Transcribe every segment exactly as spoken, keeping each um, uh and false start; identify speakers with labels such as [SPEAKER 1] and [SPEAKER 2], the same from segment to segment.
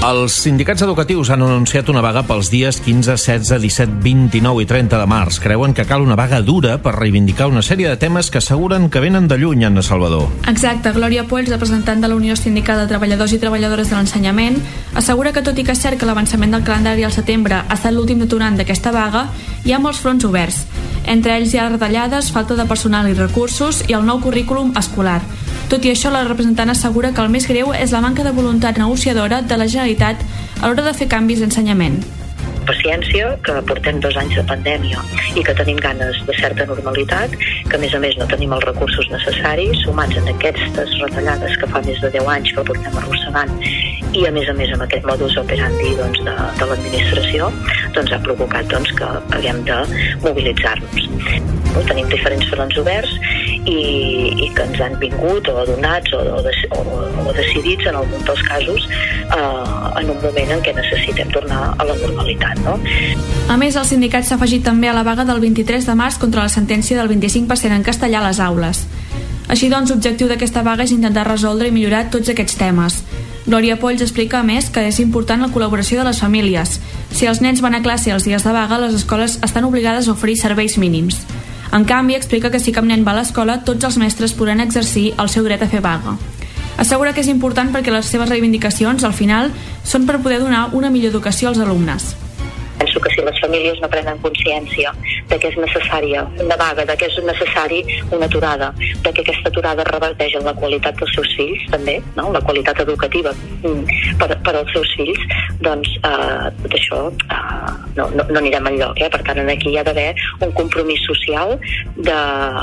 [SPEAKER 1] Els sindicats educatius han anunciat una vaga pels dies quinze, setze, disset, vint-i-nou i trenta de març. Creuen que cal una vaga dura per reivindicar una sèrie de temes que asseguren que venen de lluny, Anna Salvador.
[SPEAKER 2] Exacte. Glòria Polls, representant de la Unió Sindical de Treballadors i Treballadores de l'Ensenyament, assegura que tot i que és cert que l'avançament del calendari al setembre ha estat l'últim detonant d'aquesta vaga, hi ha molts fronts oberts. Entre ells hi ha retallades, falta de personal i recursos i el nou currículum escolar. Tot i això, la representant assegura que el més greu és la manca de voluntat negociadora de la Generalitat a l'hora de fer canvis d'ensenyament.
[SPEAKER 3] Paciència, que portem dos anys de pandèmia i que tenim ganes de certa normalitat, que a més a més no tenim els recursos necessaris, sumats en aquestes retallades que fa més de deu anys que portem arrossegant i a més a més amb aquest modus operandi doncs, de, de l'administració, doncs ha provocat doncs, que haguem de mobilitzar-nos. No? Tenim diferents fronts oberts i, i que ens han vingut o donats o, o, o, o decidits en algun dels casos eh, en un moment en què necessitem tornar a la normalitat. No?
[SPEAKER 2] A més, el sindicat s'ha afegit també a la vaga del vint-i-tres de març contra la sentència del vint-i-cinc per cent en castellà a les aules. Així doncs, l'objectiu d'aquesta vaga és intentar resoldre i millorar tots aquests temes. Glòria Polls explica, a més, que és important la col·laboració de les famílies. Si els nens van a classe els dies de vaga, les escoles estan obligades a oferir serveis mínims. En canvi, explica que si cap nen va a l'escola, tots els mestres podran exercir el seu dret a fer vaga. Assegura que és important perquè les seves reivindicacions, al final, són per poder donar una millor educació als alumnes.
[SPEAKER 3] Penso que si les famílies no prenen consciència de que és necessària una vaga, de que és necessari una aturada, de que aquesta aturada reverteix en la qualitat dels seus fills, també, no? La qualitat educativa per, per als seus fills, doncs eh, tot això eh, no, no, no anirem enlloc. Eh? Per tant, aquí hi ha d'haver un compromís social de,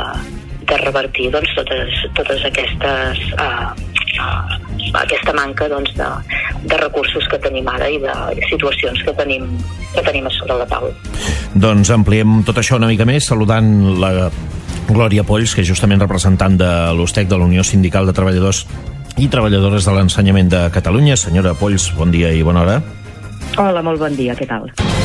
[SPEAKER 3] de revertir doncs, totes, totes aquestes... Eh, aquesta manca doncs, de, de recursos que tenim ara i de situacions que tenim, que tenim a sobre la taula.
[SPEAKER 1] Doncs ampliem tot això una mica més saludant la Glòria Polls, que és justament representant de l'U S T E C, de la Unió Sindical de Treballadors i Treballadores de l'Ensenyament de Catalunya. Senyora Polls, bon dia i bona hora.
[SPEAKER 4] Hola, molt bon dia, què tal?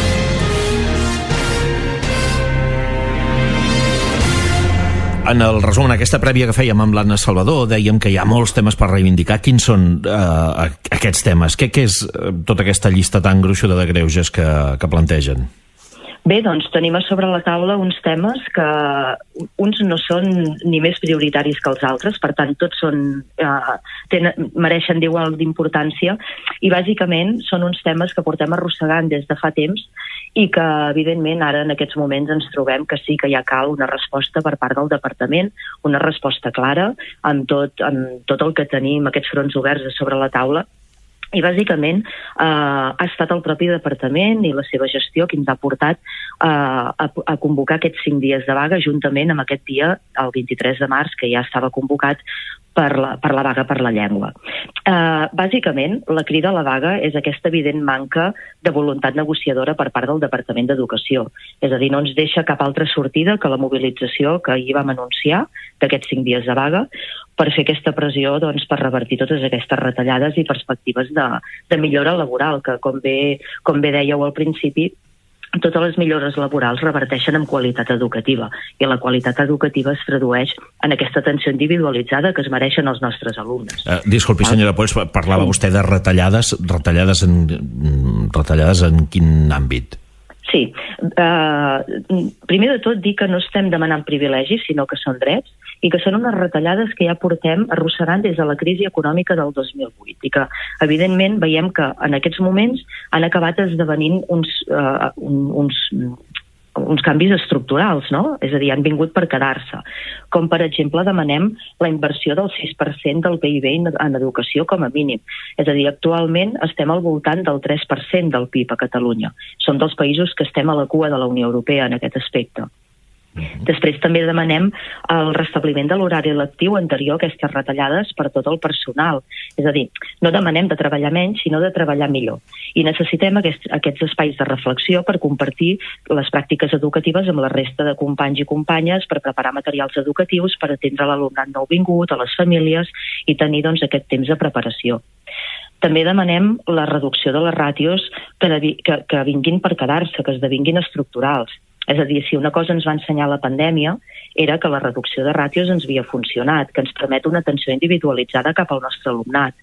[SPEAKER 1] En el resum, en aquesta prèvia que fèiem amb l'Anna Salvador, dèiem que hi ha molts temes per reivindicar. Quins són eh, aquests temes? Què, què és eh, tota aquesta llista tan gruixuda de greuges que, que plantegen?
[SPEAKER 4] Bé, doncs tenim a sobre la taula uns temes que uns no són ni més prioritaris que els altres, per tant tots són, eh, tenen, mereixen d'igual d'importància i bàsicament són uns temes que portem arrossegant des de fa temps i que evidentment ara en aquests moments ens trobem que sí que ja cal una resposta per part del departament, una resposta clara amb tot, amb tot el que tenim, aquests fronts oberts a sobre la taula. I bàsicament eh, ha estat el propi departament i la seva gestió qui ens ha portat eh, a, a convocar aquests cinc dies de vaga juntament amb aquest dia, el vint-i-tres de març, que ja estava convocat per la, per la vaga per la llengua. Eh, bàsicament, la crida a la vaga és aquesta evident manca de voluntat negociadora per part del Departament d'Educació. És a dir, no ens deixa cap altra sortida que la mobilització que ahir vam anunciar d'aquests cinc dies de vaga per fer aquesta pressió doncs, per revertir totes aquestes retallades i perspectives de, de millora laboral, que com bé, com bé dèieu al principi, totes les millores laborals reverteixen en qualitat educativa i la qualitat educativa es tradueix en aquesta atenció individualitzada que es mereixen els nostres alumnes.
[SPEAKER 1] Uh, disculpi, senyora Polls, parlava sí. vostè de retallades, retallades en, retallades en quin àmbit?
[SPEAKER 4] Sí. Uh, primer de tot dir que no estem demanant privilegis, sinó que són drets i que són unes retallades que ja portem arrossegant des de la crisi econòmica del dos mil vuit i que, evidentment, veiem que en aquests moments han acabat esdevenint uns, uh, uns, uns canvis estructurals, no? És a dir, han vingut per quedar-se. Com, per exemple, demanem la inversió del sis per cent del P I B en educació com a mínim. És a dir, actualment estem al voltant del tres per cent del P I B a Catalunya. Som dels països que estem a la cua de la Unió Europea en aquest aspecte. Després també demanem el restabliment de l'horari lectiu anterior a aquestes retallades per tot el personal. És a dir, no demanem de treballar menys, sinó de treballar millor. I necessitem aquests, aquests espais de reflexió per compartir les pràctiques educatives amb la resta de companys i companyes, per preparar materials educatius, per atendre l'alumnat nouvingut, a les famílies i tenir doncs, aquest temps de preparació. També demanem la reducció de les ràtios que, que, que vinguin per quedar-se, que esdevinguin estructurals. És a dir, si una cosa ens va ensenyar la pandèmia era que la reducció de ràtios ens havia funcionat, que ens permet una atenció individualitzada cap al nostre alumnat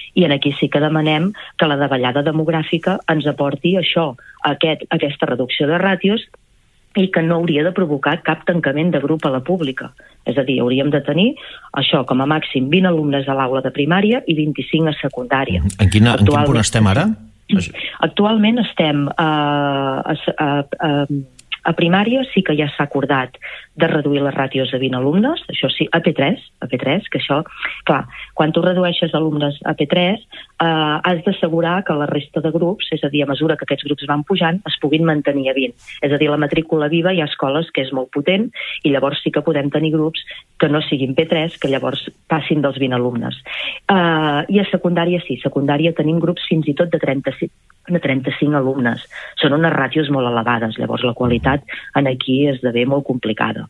[SPEAKER 4] I en aquí sí que demanem que la davallada demogràfica ens aporti això, aquest, aquesta reducció de ràtios, i que no hauria de provocar cap tancament de grup a la pública. És a dir, hauríem de tenir això, com a màxim vint alumnes a l'aula de primària i vint-i-cinc a secundària.
[SPEAKER 1] En, quina, en quin punt estem ara?
[SPEAKER 4] Actualment estem a, a, a, a, a primària, sí que ja s'ha acordat de reduir les ràtios a vint alumnes, això sí, a P tres, a P tres, que això, clar, quan tu redueixes alumnes a P tres, eh, has d'assegurar que la resta de grups, és a dir, a mesura que aquests grups van pujant, es puguin mantenir a vint. És a dir, la matrícula viva hi ha escoles que és molt potent i llavors sí que podem tenir grups que no siguin P tres, que llavors passin dels vint alumnes. Eh, I a secundària sí, secundària tenim grups fins i tot de trenta-cinc, de trenta-cinc alumnes. Són unes ràtios molt elevades, llavors la qualitat en aquí esdevé molt complicada.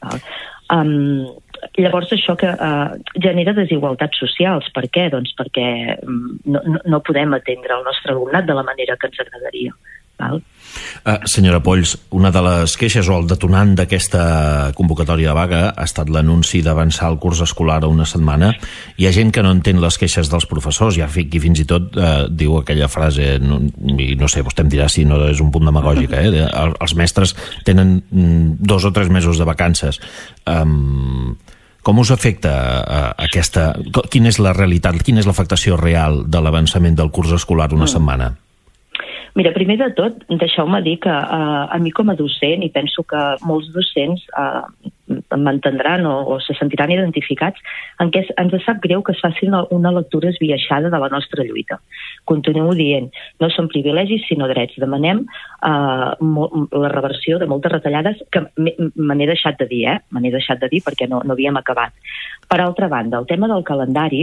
[SPEAKER 4] Um, llavors això que uh, genera desigualtats socials. Per què? Doncs perquè no, no, no podem atendre el nostre alumnat de la manera que ens agradaria. Val?
[SPEAKER 1] Uh, senyora Polls, una de les queixes o el detonant d'aquesta convocatòria de vaga ha estat l'anunci d'avançar el curs escolar a una setmana. Hi ha gent que no entén les queixes dels professors, hi ha qui fins i tot uh, diu aquella frase, no, i no sé, vostè em dirà si no és un punt demagògic, eh? Els mestres tenen dos o tres mesos de vacances. Um, com us afecta uh, aquesta... Quina és la realitat, quina és l'afectació real de l'avançament del curs escolar una setmana?
[SPEAKER 4] Mira, primer de tot, deixeu-me dir que uh, a mi com a docent, i penso que molts docents uh, m'entendran o, o se sentiran identificats, en què ens sap greu que es faci una, una lectura esbiaixada de la nostra lluita. Continuo dient, no són privilegis sinó drets. Demanem uh, molt, la reversió de moltes retallades que me n'he deixat de dir, eh? Me n'he deixat de dir perquè no, no havíem acabat. Per altra banda, el tema del calendari,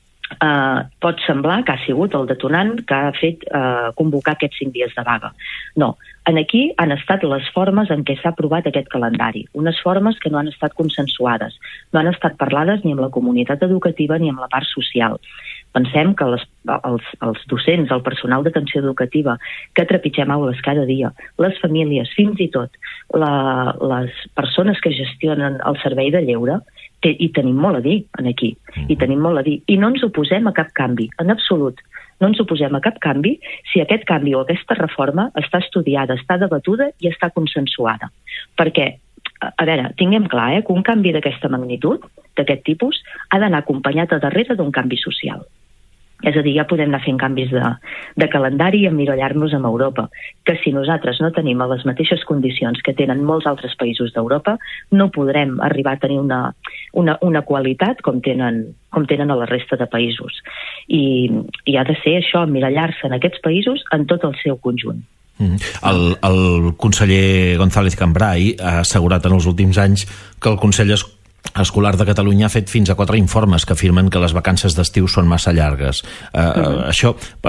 [SPEAKER 4] Uh, pot semblar que ha sigut el detonant que ha fet uh, convocar aquests cinc dies de vaga. No, en aquí han estat les formes en què s'ha aprovat aquest calendari, unes formes que no han estat consensuades, no han estat parlades ni amb la comunitat educativa ni amb la part social. Pensem que les, els, els docents, el personal d'atenció educativa, que trepitgem aules cada dia, les famílies, fins i tot la, les persones que gestionen el servei de lleure, que hi tenim molt a dir en aquí, i tenim molt a dir, i no ens oposem a cap canvi, en absolut. No ens oposem a cap canvi si aquest canvi o aquesta reforma està estudiada, està debatuda i està consensuada. Perquè, a veure, tinguem clar eh, que un canvi d'aquesta magnitud, d'aquest tipus, ha d'anar acompanyat a darrere d'un canvi social. És a dir, ja podem anar fent canvis de, de calendari i emmirallar-nos amb Europa, que si nosaltres no tenim les mateixes condicions que tenen molts altres països d'Europa, no podrem arribar a tenir una, una, una qualitat com tenen, com tenen a la resta de països. I, i ha de ser això, emmirallar-se en aquests països en tot el seu conjunt.
[SPEAKER 1] Mm. El, el conseller González Cambray ha assegurat en els últims anys que el Consell Escolar de Catalunya ha fet fins a quatre informes que afirmen que les vacances d'estiu són massa llargues. Uh, uh-huh. Això,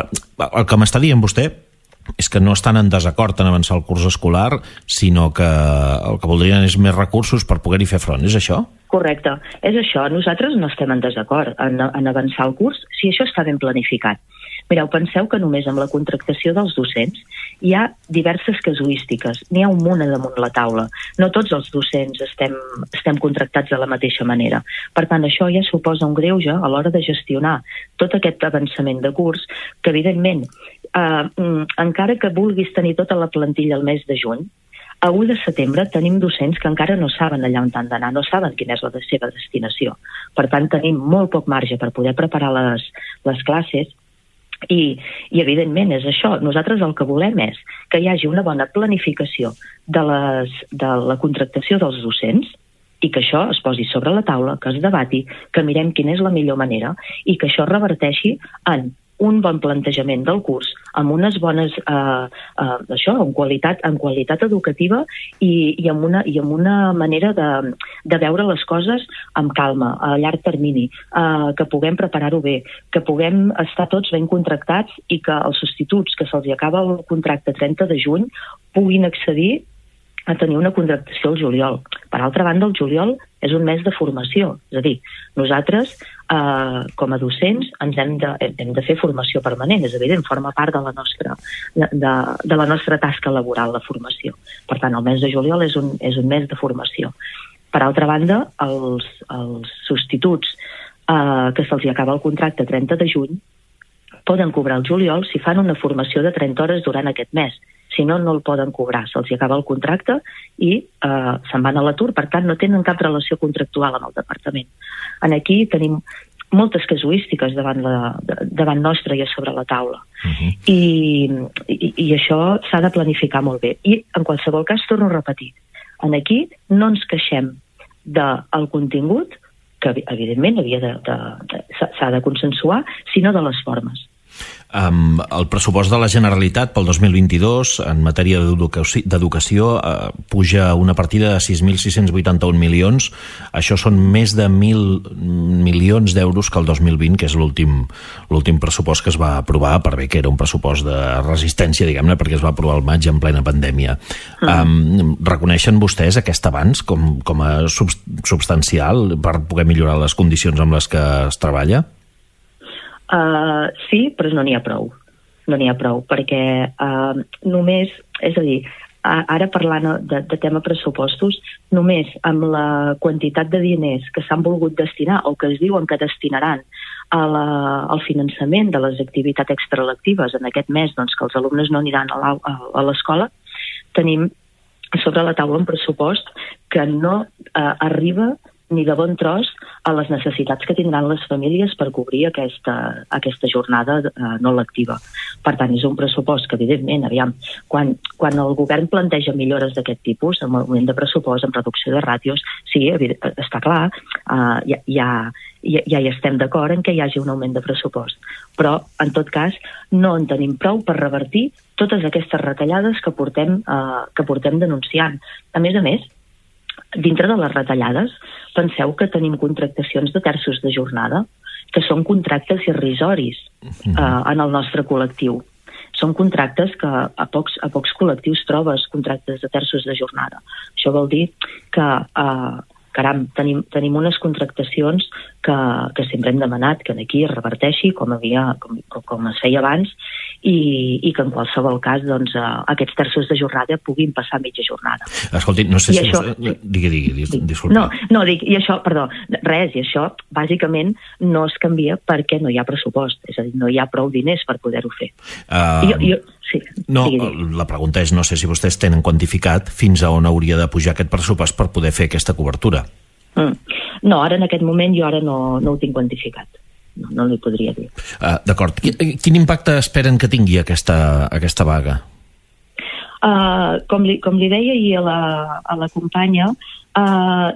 [SPEAKER 1] el que m'està dient vostè és que no estan en desacord en avançar el curs escolar, sinó que el que voldrien és més recursos per poder-hi fer front. És això?
[SPEAKER 4] Correcte, és això. Nosaltres no estem en desacord en, en avançar el curs si això està ben planificat. Mireu, penseu que només amb la contractació dels docents hi ha diverses casuístiques, n'hi ha un munt damunt la taula. No tots els docents estem, estem contractats de la mateixa manera. Per tant, això ja suposa un greuge a l'hora de gestionar tot aquest avançament de curs, que evidentment, eh, encara que vulguis tenir tota la plantilla el mes de juny, a u de setembre tenim docents que encara no saben allà on han d'anar, no saben quina és la seva destinació. Per tant, tenim molt poc marge per poder preparar les, les classes. I, i evidentment és això, nosaltres el que volem és que hi hagi una bona planificació de, les, de la contractació dels docents i que això es posi sobre la taula, que es debati, que mirem quina és la millor manera i que això reverteixi en un bon plantejament del curs, amb unes bones, eh, eh, això, en qualitat, en qualitat educativa i, i, amb una, i amb una manera de, de veure les coses amb calma, a llarg termini, eh, que puguem preparar-ho bé, que puguem estar tots ben contractats i que els substituts que se'ls acaba el contracte trenta de juny puguin accedir a tenir una contractació al juliol. Per altra banda, el juliol és un mes de formació. És a dir, nosaltres, eh, com a docents, ens hem de, hem de fer formació permanent. És evident, forma part de la nostra, de, de la nostra tasca laboral, la formació. Per tant, el mes de juliol és un, és un mes de formació. Per altra banda, els, els substituts eh, que se'ls acaba el contracte trenta de juny, poden cobrar el juliol si fan una formació de trenta hores durant aquest mes. Si no, no el poden cobrar. Se'ls acaba el contracte i eh, se'n van a l'atur. Per tant, no tenen cap relació contractual amb el departament. En aquí tenim moltes casuístiques davant, la, davant nostra i a sobre la taula. Uh-huh. I, i, I això s'ha de planificar molt bé. I, en qualsevol cas, torno a repetir, en aquí no ens queixem del contingut, que evidentment havia de, de, de, s'ha de consensuar, sinó de les formes.
[SPEAKER 1] Um, el pressupost de la Generalitat pel dos mil vint-i-dos en matèria d'educació uh, puja una partida de sis mil sis-cents vuitanta-un milions. Això són més de mil milions d'euros que el dos mil vint, que és l'últim l'últim pressupost que es va aprovar, per bé que era un pressupost de resistència, diguem-ne, perquè es va aprovar al maig en plena pandèmia. Mm. Um, reconeixen vostès aquest avanç com, com a substancial per poder millorar les condicions amb les que es treballa?
[SPEAKER 4] Uh, sí, però no n'hi ha prou. No n'hi ha prou, perquè uh, només, és a dir, uh, ara parlant de, de tema pressupostos, només amb la quantitat de diners que s'han volgut destinar o que es diuen que destinaran a la, al finançament de les activitats extralectives en aquest mes, doncs que els alumnes no aniran a, a, a l'escola, tenim sobre la taula un pressupost que no uh, arriba ni de bon tros a les necessitats que tindran les famílies per cobrir aquesta, aquesta jornada eh, no lectiva. Per tant, és un pressupost que, evidentment, aviam, quan, quan el govern planteja millores d'aquest tipus, en augment de pressupost, en reducció de ràtios, sí, està clar, eh, ja, ja, ja, ja hi estem d'acord en que hi hagi un augment de pressupost. Però, en tot cas, no en tenim prou per revertir totes aquestes retallades que portem, eh, que portem denunciant. A més a més, dintre de les retallades, penseu que tenim contractacions de terços de jornada, que són contractes irrisoris eh, en el nostre col·lectiu. Són contractes que a pocs, a pocs col·lectius trobes contractes de terços de jornada. Això vol dir que, eh, caram, tenim, tenim unes contractacions que, que sempre hem demanat que aquí es reverteixi com, havia, com, com es feia abans i, i que en qualsevol cas doncs, eh, aquests terços de jornada puguin passar mitja jornada.
[SPEAKER 1] Escolti, no sé
[SPEAKER 4] I
[SPEAKER 1] si...
[SPEAKER 4] Això,
[SPEAKER 1] vostè... Digui, digui, digui, disculpi.
[SPEAKER 4] No, no, dic, i això, perdó, res, i això bàsicament no es canvia perquè no hi ha pressupost, és a dir, no hi ha prou diners per poder-ho fer.
[SPEAKER 1] Uh,
[SPEAKER 4] jo, jo, sí,
[SPEAKER 1] no,
[SPEAKER 4] digui, digui.
[SPEAKER 1] La pregunta és, no sé si vostès tenen quantificat fins a on hauria de pujar aquest pressupost per poder fer aquesta cobertura.
[SPEAKER 4] Mm. No, ara en aquest moment jo ara no, no ho tinc quantificat. No, no li podria dir.
[SPEAKER 1] Uh, D'acord. Quin impacte esperen que tingui aquesta, aquesta vaga?
[SPEAKER 4] Uh, com, li, com li deia ahir a la, a la companya, uh,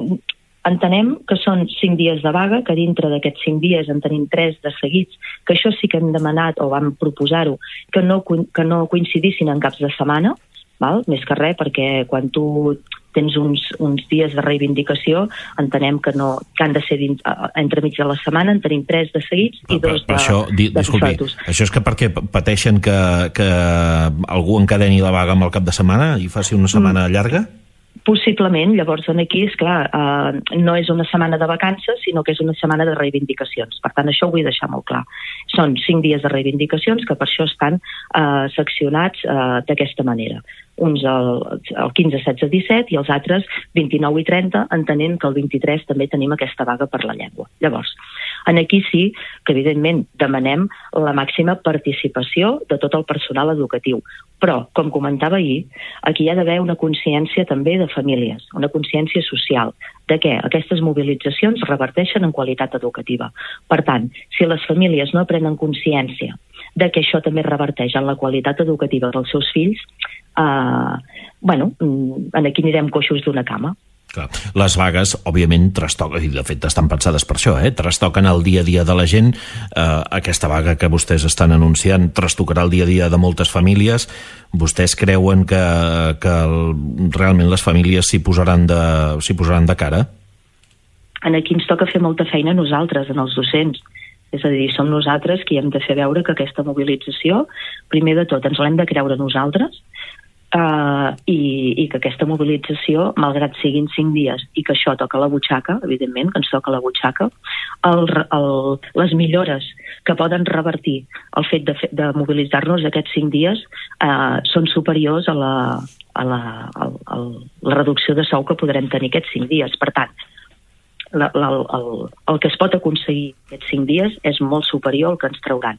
[SPEAKER 4] entenem que són cinc dies de vaga, que dintre d'aquests cinc dies en tenim tres de seguits, que això sí que hem demanat o vam proposar-ho, que no, que no coincidissin en caps de setmana, val? Més que res, perquè quan tu tens uns, uns dies de reivindicació, entenem que, no, que han de ser dins, entremig de la setmana, en tenim tres de seguits i
[SPEAKER 1] però,
[SPEAKER 4] dos
[SPEAKER 1] però,
[SPEAKER 4] de,
[SPEAKER 1] això, di,
[SPEAKER 4] de
[SPEAKER 1] disculpi,
[SPEAKER 4] posats.
[SPEAKER 1] Això és que perquè pateixen que, que algú encadeni la vaga amb el cap de setmana i faci una setmana mm. llarga?
[SPEAKER 4] Possiblement, llavors aquí, esclar, eh, no és una setmana de vacances, sinó que és una setmana de reivindicacions. Per tant, això ho vull deixar molt clar. Són cinc dies de reivindicacions que per això estan eh, seccionats eh, d'aquesta manera. Uns el, el quinze, setze, disset i els altres vint-i-nou i trenta, entenent que el vint-i-tres també tenim aquesta vaga per la llengua. Llavors, en aquí sí que evidentment demanem la màxima participació de tot el personal educatiu. Però, com comentava ahir, aquí hi ha d'haver una consciència també de famílies, una consciència social, de què aquestes mobilitzacions reverteixen en qualitat educativa. Per tant, si les famílies no prenen consciència de que això també reverteix en la qualitat educativa dels seus fills, eh, bueno, en aquí anirem coixos d'una cama.
[SPEAKER 1] Clar. Les vagues, òbviament, trastoquen, i de fet estan pensades per això, eh? trastoquen el dia a dia de la gent. Eh, aquesta vaga que vostès estan anunciant trastocarà el dia a dia de moltes famílies. Vostès creuen que, que el, realment les famílies s'hi posaran, de, s'hi posaran de cara?
[SPEAKER 4] En aquí ens toca fer molta feina a nosaltres, en els docents. És a dir, som nosaltres qui hem de fer veure que aquesta mobilització, primer de tot, ens l'hem de creure nosaltres, Uh, i, i que aquesta mobilització, malgrat siguin cinc dies i que això toca la butxaca, evidentment que ens toca la butxaca, el, el, les millores que poden revertir el fet de, de mobilitzar-nos aquests cinc dies uh, són superiors a, la, a, la, a, a la reducció de sou que podrem tenir aquests cinc dies. Per tant, la, la, el, el que es pot aconseguir aquests cinc dies és molt superior al que ens trauran.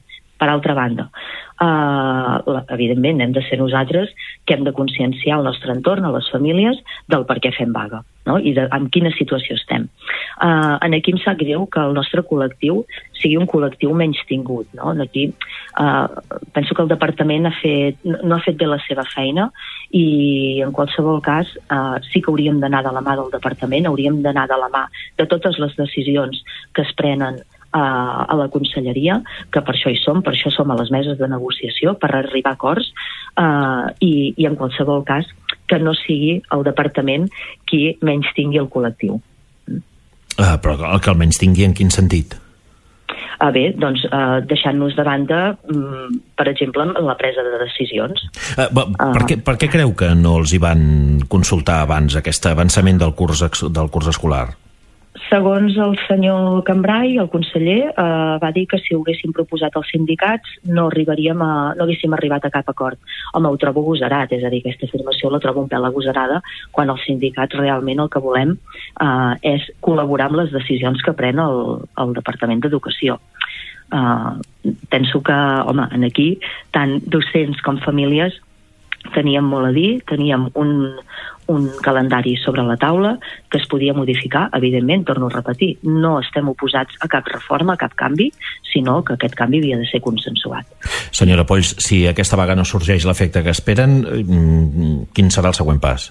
[SPEAKER 4] Per altra banda, uh, evidentment hem de ser nosaltres que hem de conscienciar el nostre entorn, a les famílies, del per què fem vaga, no? I de, en quina situació estem. Uh, en aquí em sap greu que el nostre col·lectiu sigui un col·lectiu menys tingut, no? Aquí uh, penso que el departament ha fet, no ha fet bé la seva feina i en qualsevol cas uh, sí que hauríem d'anar de la mà del departament, hauríem d'anar de la mà de totes les decisions que es prenen a la conselleria, que per això hi som, per això som a les meses de negociació, per arribar a acords, eh, i, i en qualsevol cas que no sigui el departament qui menys tingui el col·lectiu.
[SPEAKER 1] Uh, però que el menys tingui en quin sentit?
[SPEAKER 4] Ah, bé, doncs uh, deixant-nos de banda, um, per exemple, en la presa de decisions.
[SPEAKER 1] Uh, per, uh, què, per què creu que no els hi van consultar abans aquest avançament del curs, del curs escolar?
[SPEAKER 4] Segons el senyor Cambrai, el conseller, eh, va dir que si ho haguéssim proposat als sindicats no arribaríem a, no haguéssim arribat a cap acord. Home, ho trobo agosarat, és a dir, aquesta afirmació la trobo un pèl agosarada quan els sindicats realment el que volem eh, és col·laborar amb les decisions que pren el, el Departament d'Educació. Uh, penso que, home, en aquí, tant docents com famílies teníem molt a dir, teníem un, un calendari sobre la taula que es podia modificar, evidentment, torno a repetir, no estem oposats a cap reforma, a cap canvi, sinó que aquest canvi havia de ser consensuat.
[SPEAKER 1] Senyora Polls, si aquesta vaga no sorgeix l'efecte que esperen, quin serà el següent pas?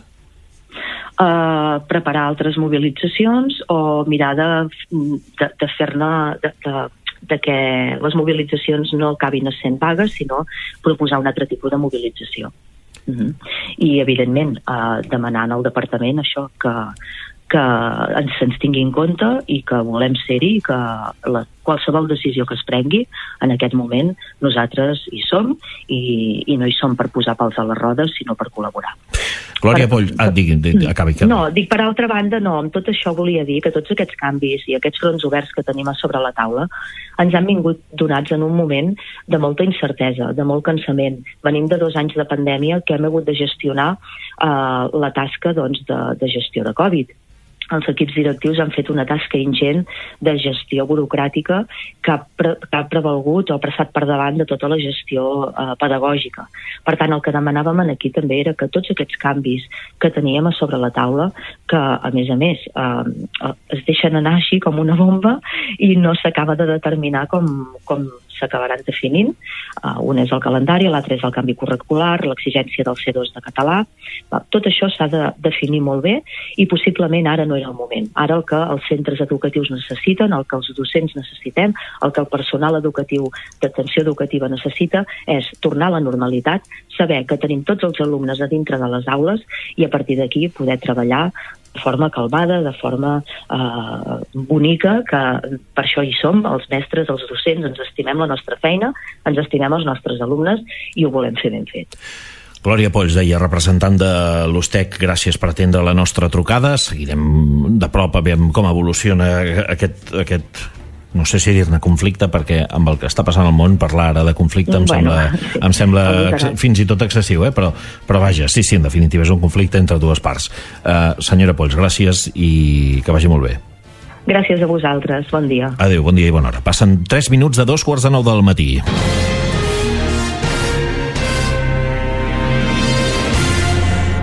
[SPEAKER 4] Uh, preparar altres mobilitzacions o mirar de, de, de fer-ne... De, de, de que les mobilitzacions no acabin sent vagues, sinó proposar un altre tipus de mobilització. Uh-huh. I, evidentment, eh, demanant al departament això, que, que ens, ens tingui en compte i que volem ser-hi i que la, qualsevol decisió que es prengui en aquest moment nosaltres hi som i, i no hi som per posar pals a les rodes, sinó per col·laborar.
[SPEAKER 1] Glòria Poll, ah, digui, digui, acabi, acabi.
[SPEAKER 4] No, dic per altra banda, no, amb tot això volia dir que tots aquests canvis i aquests fronts oberts que tenim a sobre la taula ens han vingut donats en un moment de molta incertesa, de molt cansament. Venim de dos anys de pandèmia que hem hagut de gestionar eh, la tasca doncs, de, de gestió de Covid. Els equips directius han fet una tasca ingent de gestió burocràtica que ha, pre que ha prevalgut o ha passat per davant de tota la gestió eh, pedagògica. Per tant, el que demanàvem aquí també era que tots aquests canvis que teníem a sobre la taula, que a més a més eh, es deixen anar així com una bomba i no s'acaba de determinar com, com s'acabaran definint. Uh, un és el calendari, l'altre és el canvi curricular, l'exigència del C dos de català. Tot això s'ha de definir molt bé i possiblement ara no era el moment. Ara el que els centres educatius necessiten, el que els docents necessitem, el que el personal educatiu d'atenció educativa necessita és tornar a la normalitat, saber que tenim tots els alumnes a dintre de les aules i a partir d'aquí poder treballar de forma calmada, de forma eh, bonica, que per això hi som, els mestres, els docents, ens estimem la nostra feina, ens estimem els nostres alumnes i ho volem fer ben fet.
[SPEAKER 1] Glòria Polls, deia, representant de l'U S T E C, gràcies per atendre la nostra trucada. Seguirem de prop a veure com evoluciona aquest, aquest no sé si dir-ne conflicte, perquè amb el que està passant al món, parlar ara de conflicte em
[SPEAKER 4] bueno,
[SPEAKER 1] sembla,
[SPEAKER 4] sí.
[SPEAKER 1] em sembla fins i tot excessiu, eh? però, però vaja, sí, sí, en definitiva és un conflicte entre dues parts. Uh, senyora Polls, gràcies i que vagi molt bé.
[SPEAKER 4] Gràcies a vosaltres, bon dia.
[SPEAKER 1] Adéu, bon dia i bona hora. Passen tres minuts de dos quarts de nou del matí.